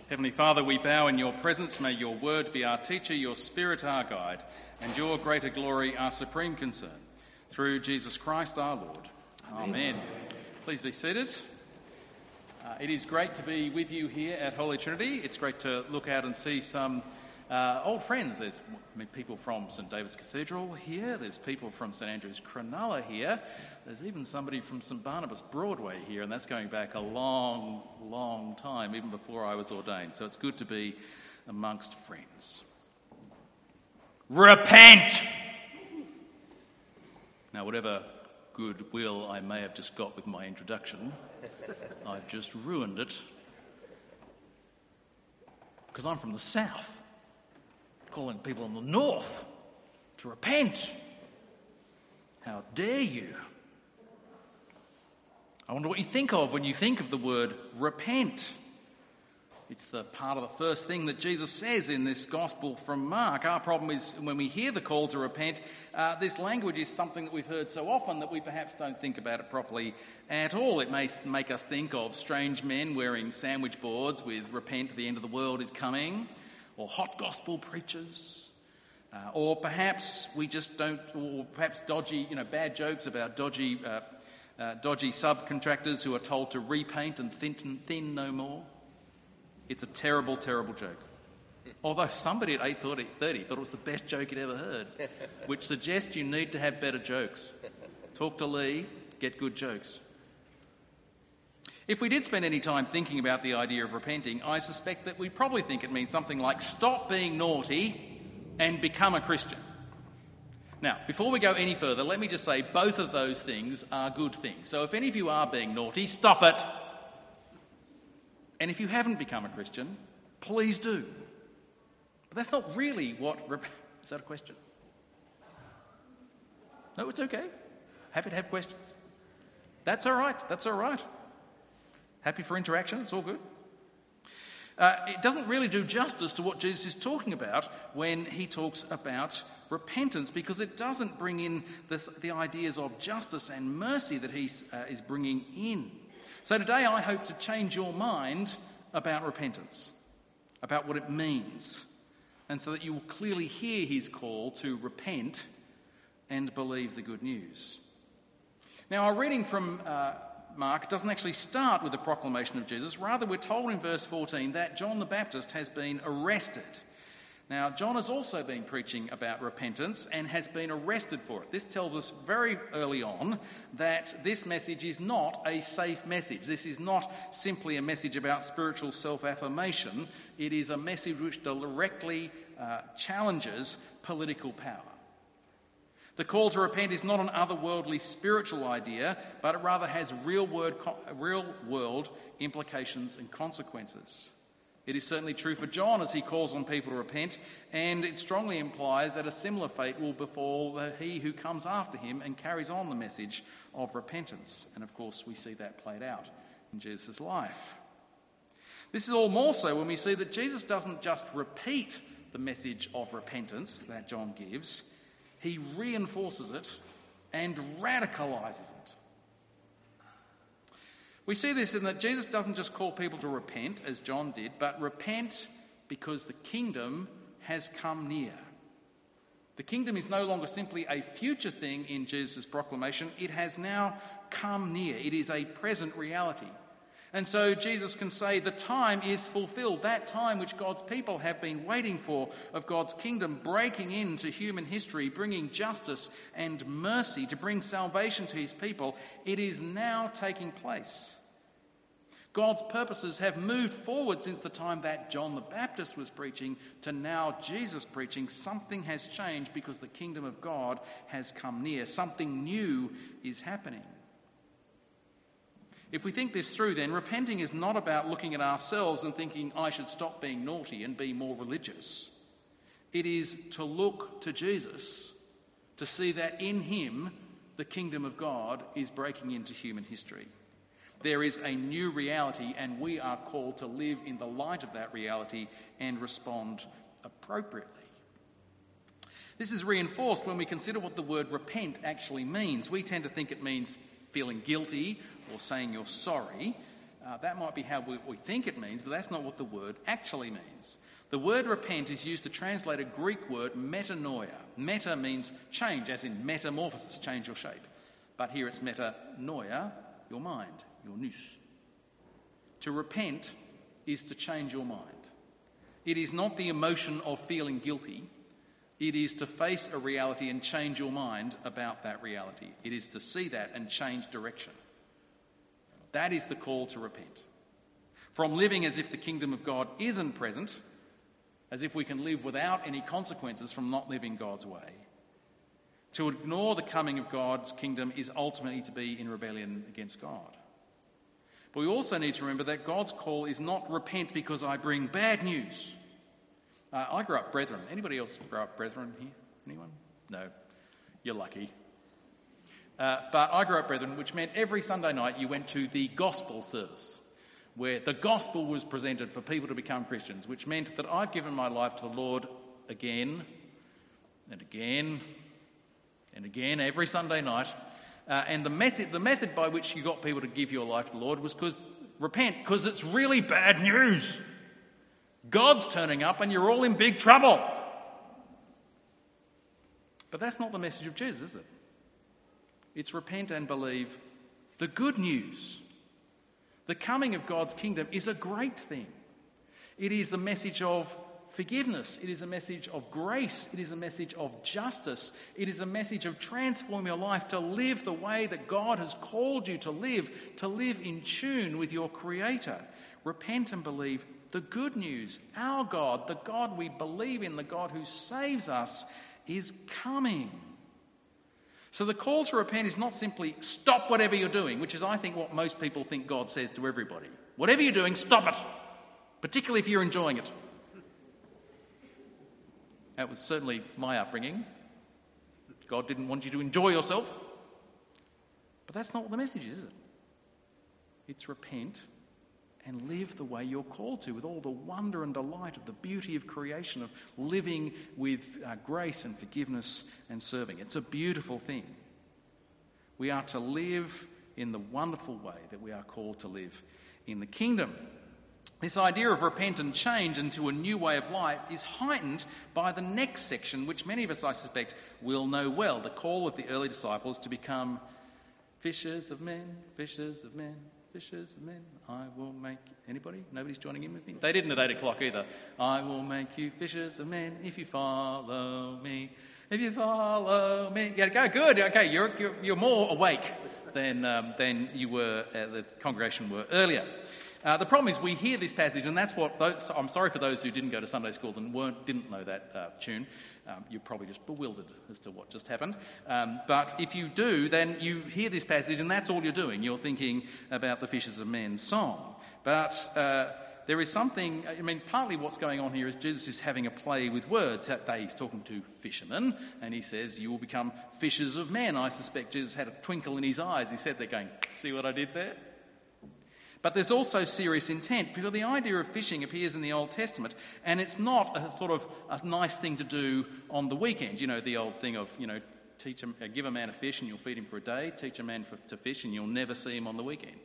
Heavenly Father, we bow in your presence. May your word be our teacher, your spirit our guide, and your greater glory our supreme concern. Through Jesus Christ our Lord. Amen. Please be seated. It is great to be with you here at Holy Trinity. It's great to look out and see some old friends. There's people from St David's Cathedral here. There's people from St Andrew's Cronulla here. There's even somebody from St Barnabas Broadway here, and that's going back a long, long time, even before I was ordained. So it's good to be amongst friends. Repent! Now, whatever goodwill I may have just got with my introduction, I've just ruined it. Because I'm from the south, calling people in the north to repent. How dare you? I wonder what you think of when you think of the word repent. It's the part of the first thing that Jesus says in this gospel from Mark. Our problem is when we hear the call to repent, this language is something that we've heard so often that we perhaps don't think about it properly at all. It may make us think of strange men wearing sandwich boards with "Repent, the end of the world is coming," or hot gospel preachers. Or perhaps we just don't, or perhaps bad jokes about dodgy subcontractors who are told to repaint and thin no more. It's a terrible, terrible joke. Although somebody at 8:30 thought it was the best joke he'd ever heard, which suggests you need to have better jokes. Talk to Lee, get good jokes. If we did spend any time thinking about the idea of repenting, I suspect that we'd probably think it means something like stop being naughty and become a Christian. Now, before we go any further, let me just say both of those things are good things. So if any of you are being naughty, stop it. And if you haven't become a Christian, please do. But that's not really what... Is that a question? No, it's okay. Happy to have questions. That's all right. Happy for interaction, it's all good. It doesn't really do justice to what Jesus is talking about when he talks about repentance, because it doesn't bring in the ideas of justice and mercy that he is bringing in. So today I hope to change your mind about repentance, about what it means, and so that you will clearly hear his call to repent and believe the good news. Now, our reading from Mark doesn't actually start with the proclamation of Jesus. Rather, we're told in verse 14 that John the Baptist has been arrested. Now, John has also been preaching about repentance and has been arrested for it. This tells us very early on that this message is not a safe message. This is not simply a message about spiritual self-affirmation. It is a message which directly challenges political power. The call to repent is not an otherworldly spiritual idea, but it rather has real-world implications and consequences. It is certainly true for John as he calls on people to repent, and it strongly implies that a similar fate will befall he who comes after him and carries on the message of repentance. And of course, we see that played out in Jesus' life. This is all more so when we see that Jesus doesn't just repeat the message of repentance that John gives, he reinforces it and radicalizes it. We see this in that Jesus doesn't just call people to repent, as John did, but repent because the kingdom has come near. The kingdom is no longer simply a future thing in Jesus' proclamation. It has now come near. It is a present reality. And so Jesus can say the time is fulfilled, that time which God's people have been waiting for, of God's kingdom breaking into human history, bringing justice and mercy to bring salvation to his people. It is now taking place. God's purposes have moved forward since the time that John the Baptist was preaching to now Jesus preaching. Something has changed because the kingdom of God has come near. Something new is happening. If we think this through, then repenting is not about looking at ourselves and thinking, I should stop being naughty and be more religious. It is to look to Jesus, to see that in him the kingdom of God is breaking into human history. There is a new reality, and we are called to live in the light of that reality and respond appropriately. This is reinforced when we consider what the word repent actually means. We tend to think it means feeling guilty or saying you're sorry, that might be how we think it means, but that's not what the word actually means. The word repent is used to translate a Greek word metanoia. Meta means change, as in metamorphosis, change your shape. But here it's metanoia, your mind, your nous. To repent is to change your mind. It is not the emotion of feeling guilty. It is to face a reality and change your mind about that reality. It is to see that and change direction. That is the call to repent. From living as if the kingdom of God isn't present, as if we can live without any consequences from not living God's way, to ignore the coming of God's kingdom is ultimately to be in rebellion against God. But we also need to remember that God's call is not repent because I bring bad news. I grew up Brethren. Anybody else grow up Brethren here? Anyone? No. You're lucky. But I grew up Brethren, which meant every Sunday night you went to the gospel service, where the gospel was presented for people to become Christians, which meant that I've given my life to the Lord again and again and again every Sunday night. And the method by which you got people to give your life to the Lord was repent, because it's really bad news. God's turning up and you're all in big trouble. But that's not the message of Jesus, is it? It's repent and believe the good news. The coming of God's kingdom is a great thing. It is the message of forgiveness. It is a message of grace. It is a message of justice. It is a message of transforming your life to live the way that God has called you to live in tune with your Creator. Repent and believe the good news. Our God, the God we believe in, the God who saves us, is coming. So the call to repent is not simply stop whatever you're doing, which is, I think, what most people think God says to everybody. Whatever you're doing, stop it, particularly if you're enjoying it. That was certainly my upbringing. God didn't want you to enjoy yourself. But that's not what the message is it? It's repent and live the way you're called to, with all the wonder and delight of the beauty of creation, of living with grace and forgiveness and serving. It's a beautiful thing. We are to live in the wonderful way that we are called to live in the kingdom. This idea of repent and change into a new way of life is heightened by the next section, which many of us, I suspect, will know well, the call of the early disciples to become fishers of men, fishers of men, fishers of men. I will make... Anybody? Nobody's joining in with me? They didn't at 8 o'clock either. I will make you fishers of men if you follow me. If you follow me. Yeah, go, good. Okay, you're more awake than you were, the congregation were earlier. The problem is we hear this passage, and that's what... I'm sorry for those who didn't go to Sunday school and didn't know that tune. You're probably just bewildered as to what just happened. But if you do, then you hear this passage, and that's all you're doing. You're thinking about the Fishers of Men song. But there is something... partly what's going on here is Jesus is having a play with words. That day he's talking to fishermen, and he says, you will become fishers of men. I suspect Jesus had a twinkle in his eyes. He said, they're going, see what I did there? But there's also serious intent, because the idea of fishing appears in the Old Testament, and it's not a sort of a nice thing to do on the weekend. You know, the old thing of, give a man a fish and you'll feed him for a day, teach a man to fish and you'll never see him on the weekend.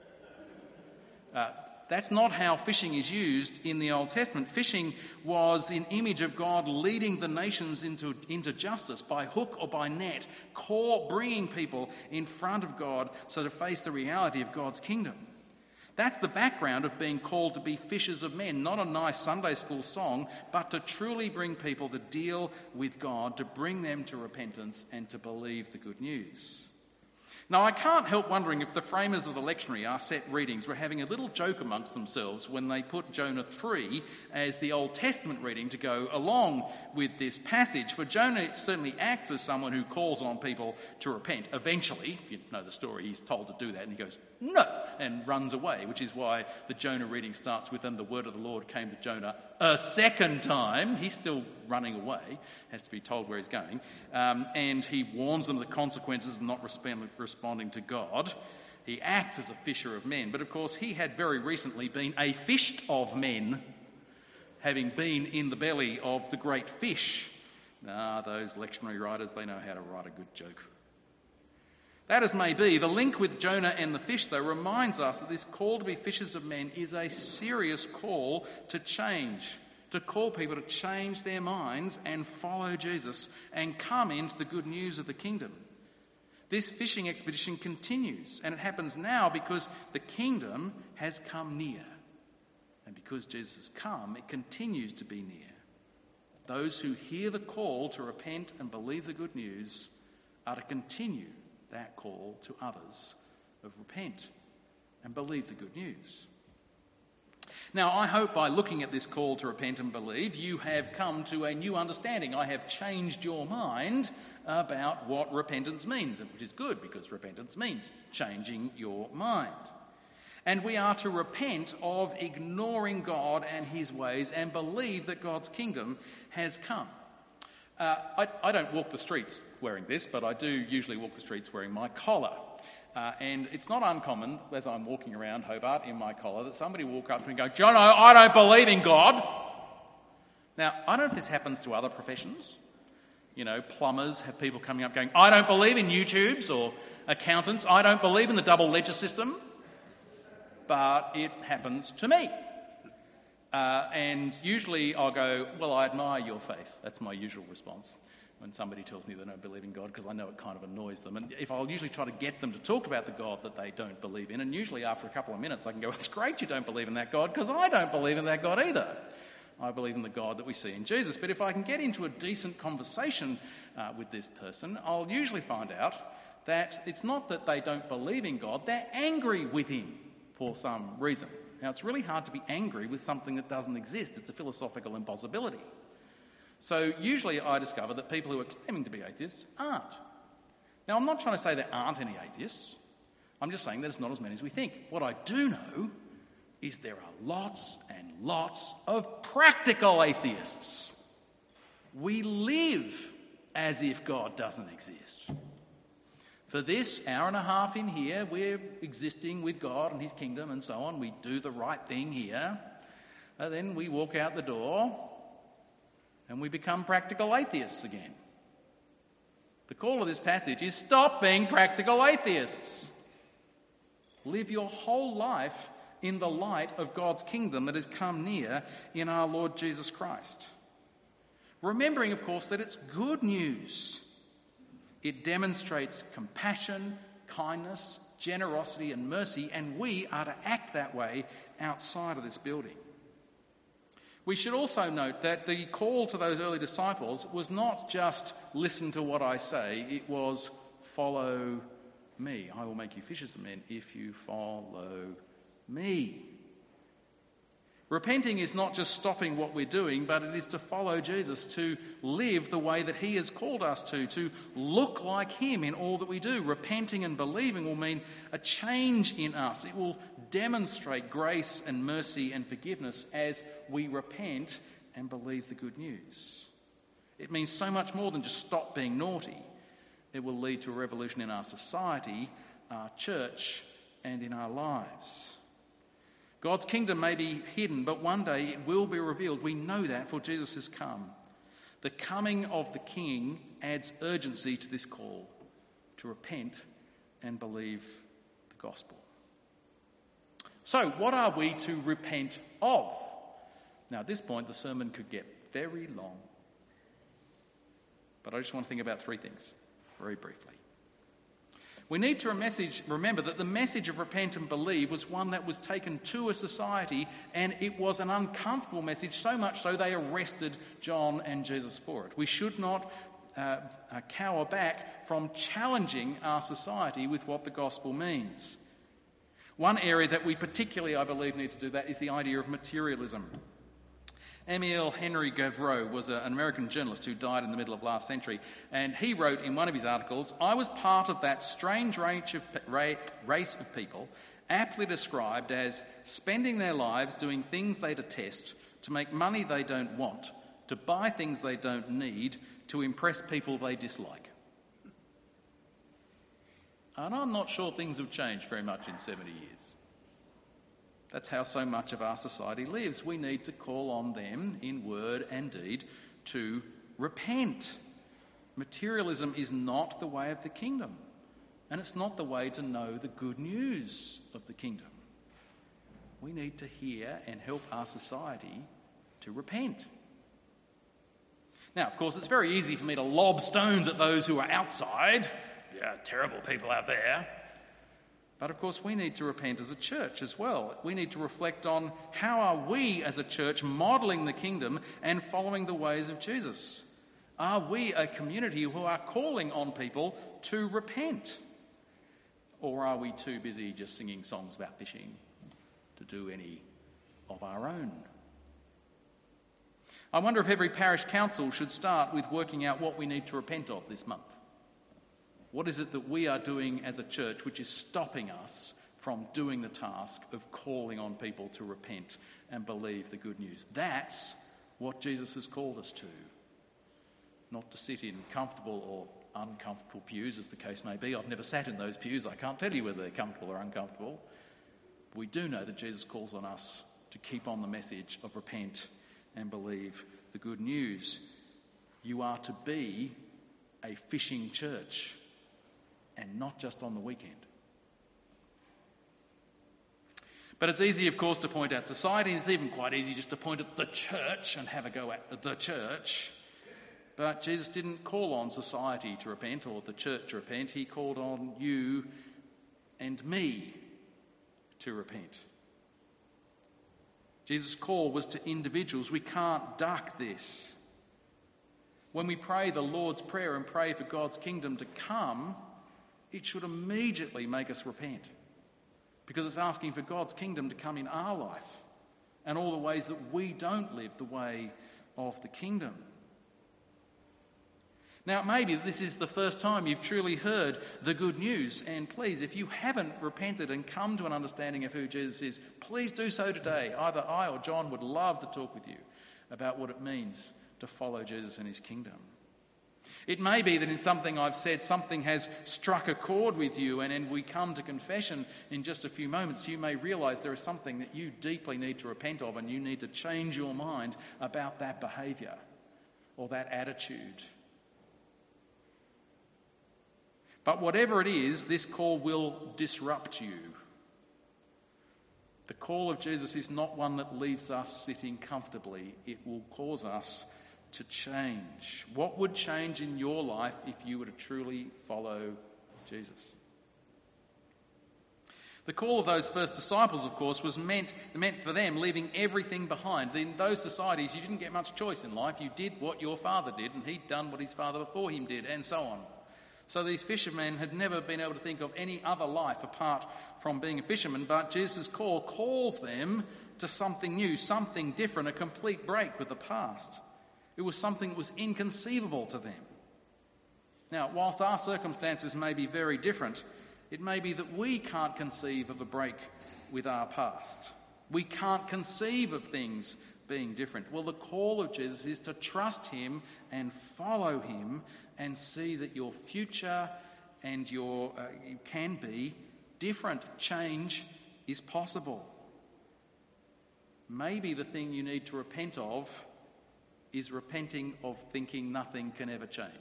That's not how fishing is used in the Old Testament. Fishing was an image of God leading the nations into justice by hook or by net, bringing people in front of God so to face the reality of God's kingdom. That's the background of being called to be fishers of men, not a nice Sunday school song, but to truly bring people to deal with God, to bring them to repentance and to believe the good news. Now, I can't help wondering if the framers of the lectionary, our set readings, were having a little joke amongst themselves when they put Jonah 3 as the Old Testament reading to go along with this passage. For Jonah certainly acts as someone who calls on people to repent. Eventually, if you know the story, he's told to do that and he goes, no, and runs away, which is why the Jonah reading starts with, and the word of the Lord came to Jonah a second time. He's still running away, has to be told where he's going, and he warns them of the consequences of not responding to God. He acts as a fisher of men, but of course he had very recently been a fished of men, having been in the belly of the great fish. Those lectionary writers, they know how to write a good joke. That as may be, the link with Jonah and the fish, though, reminds us that this call to be fishers of men is a serious call to change, to call people to change their minds and follow Jesus and come into the good news of the kingdom. This fishing expedition continues, and it happens now because the kingdom has come near. And because Jesus has come, it continues to be near. Those who hear the call to repent and believe the good news are to continue that call to others of repent and believe the good news. Now, I hope by looking at this call to repent and believe, you have come to a new understanding. I have changed your mind about what repentance means, which is good because repentance means changing your mind. And we are to repent of ignoring God and his ways and believe that God's kingdom has come. I don't walk the streets wearing this, but I do usually walk the streets wearing my collar. And it's not uncommon, as I'm walking around Hobart in my collar, that somebody will walk up to me and go, "Jono, I don't believe in God." Now, I don't know if this happens to other professions. You know, plumbers have people coming up going, "I don't believe in YouTubes," or accountants, "I don't believe in the double ledger system." But it happens to me. And usually I'll go, "Well, I admire your faith." That's my usual response when somebody tells me they don't believe in God, because I know it kind of annoys them. And if I'll usually try to get them to talk about the God that they don't believe in, and usually after a couple of minutes I can go, "It's great you don't believe in that God, because I don't believe in that God either. I believe in the God that we see in Jesus." But if I can get into a decent conversation with this person, I'll usually find out that it's not that they don't believe in God, they're angry with him for some reason. Now, it's really hard to be angry with something that doesn't exist. It's a philosophical impossibility. So usually I discover that people who are claiming to be atheists aren't. Now, I'm not trying to say there aren't any atheists. I'm just saying that it's not as many as we think. What I do know is there are lots and lots of practical atheists. We live as if God doesn't exist. For this hour and a half in here, we're existing with God and his kingdom and so on. We do the right thing here. And then we walk out the door and we become practical atheists again. The call of this passage is stop being practical atheists. Live your whole life in the light of God's kingdom that has come near in our Lord Jesus Christ. Remembering, of course, that it's good news. It demonstrates compassion, kindness, generosity and mercy, and we are to act that way outside of this building. We should also note that the call to those early disciples was not just listen to what I say, it was follow me. I will make you fishers of men if you follow me. Repenting is not just stopping what we're doing, but it is to follow Jesus, to live the way that he has called us to look like him in all that we do. Repenting and believing will mean a change in us. It will demonstrate grace and mercy and forgiveness as we repent and believe the good news. It means so much more than just stop being naughty. It will lead to a revolution in our society, our church, and in our lives. God's kingdom may be hidden, but one day it will be revealed. We know that, for Jesus has come. The coming of the King adds urgency to this call to repent and believe the gospel. So, what are we to repent of? Now, at this point, the sermon could get very long. But I just want to think about three things very briefly. We need to remember that the message of repent and believe was one that was taken to a society, and it was an uncomfortable message, so much so they arrested John and Jesus for it. We should not cower back from challenging our society with what the gospel means. One area that we particularly, I believe, need to do that is the idea of materialism. Emile Henry Gavreau was an American journalist who died in the middle of last century, and he wrote in one of his articles, "I was part of that strange race of people aptly described as spending their lives doing things they detest, to make money they don't want, to buy things they don't need, to impress people they dislike." And I'm not sure things have changed very much in 70 years. That's how so much of our society lives. We need to call on them in word and deed to repent. Materialism is not the way of the kingdom. and it's not the way to know the good news of the kingdom. We need to hear and help our society to repent. Now, of course, it's very easy for me to lob stones at those who are outside. Yeah, terrible people out there. But of course, we need to repent as a church as well. We need to reflect on how are we as a church modelling the kingdom and following the ways of Jesus? Are we a community who are calling on people to repent? Or are we too busy just singing songs about fishing to do any of our own? I wonder if every parish council should start with working out what we need to repent of this month. What is it that we are doing as a church which is stopping us from doing the task of calling on people to repent and believe the good news? That's what Jesus has called us to. Not to sit in comfortable or uncomfortable pews, as the case may be. I've never sat in those pews. I can't tell you whether they're comfortable or uncomfortable. But we do know that Jesus calls on us to keep on the message of repent and believe the good news. You are to be a fishing church, and not just on the weekend. But it's easy, of course, to point at society. It's even quite easy just to point at the church and have a go at the church. But Jesus didn't call on society to repent or the church to repent. He called on you and me to repent. Jesus' call was to individuals. We can't duck this. When we pray the Lord's Prayer and pray for God's kingdom to come, it should immediately make us repent, because it's asking for God's kingdom to come in our life and all the ways that we don't live the way of the kingdom. Now, it may be that this is the first time you've truly heard the good news, and please, if you haven't repented and come to an understanding of who Jesus is, please do so today. Either I or John would love to talk with you about what it means to follow Jesus and his kingdom. It may be that in something I've said, something has struck a chord with you, and we come to confession in just a few moments. You may realise there is something that you deeply need to repent of, and you need to change your mind about that behaviour or that attitude. But whatever it is, this call will disrupt you. The call of Jesus is not one that leaves us sitting comfortably. It will cause us to change. What would change in your life if you were to truly follow Jesus? The call of those first disciples, of course, was meant for them leaving everything behind. In those societies, you didn't get much choice in life. You did what your father did, and he'd done what his father before him did, and so on. So these fishermen had never been able to think of any other life apart from being a fisherman, but Jesus' call calls them to something new, something different, a complete break with the past. It was something that was inconceivable to them. Now, whilst our circumstances may be very different, it may be that we can't conceive of a break with our past. We can't conceive of things being different. Well, the call of Jesus is to trust him and follow him and see that your future and you can be different. Change is possible. Maybe the thing you need to repent of is repenting of thinking nothing can ever change.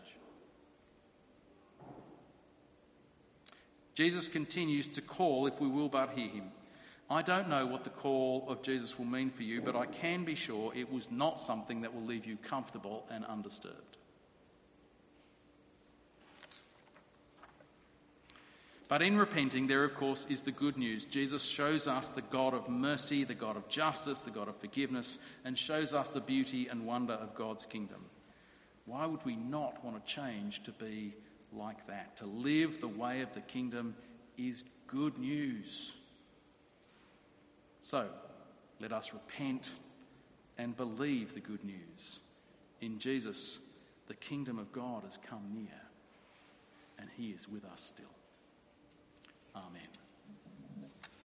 Jesus continues to call if we will but hear him. I don't know what the call of Jesus will mean for you, but I can be sure it was not something that will leave you comfortable and undisturbed. But in repenting, there of course is the good news. Jesus shows us the God of mercy, the God of justice, the God of forgiveness, and shows us the beauty and wonder of God's kingdom. Why would we not want to change to be like that? To live the way of the kingdom is good news. So, let us repent and believe the good news. In Jesus, the kingdom of God has come near, and he is with us still. Amen.